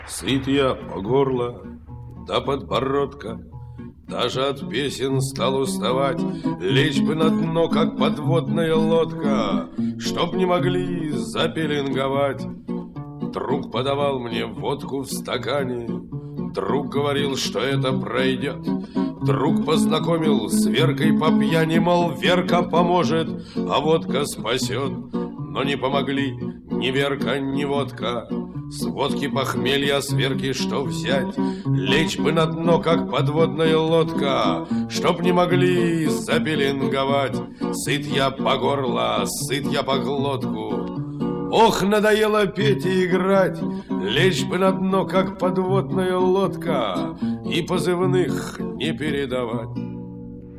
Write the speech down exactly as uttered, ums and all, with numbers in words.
Сыт я по горло до подбородка, даже от песен стал уставать. Лечь бы на дно, как подводная лодка, чтоб не могли запеленговать. Друг подавал мне водку в стакане, друг говорил, что это пройдет. Друг познакомил с Веркой по пьяни, мол, Верка поможет, а водка спасет. Но не помогли ни Верка, ни водка. С водки похмелья, с Верки что взять? Лечь бы на дно, как подводная лодка, чтоб не могли запеленговать. Сыт я по горло, сыт я по глотку. Ох, надоело петь и играть. Лечь бы на дно, как подводная лодка, и позывных не передавать.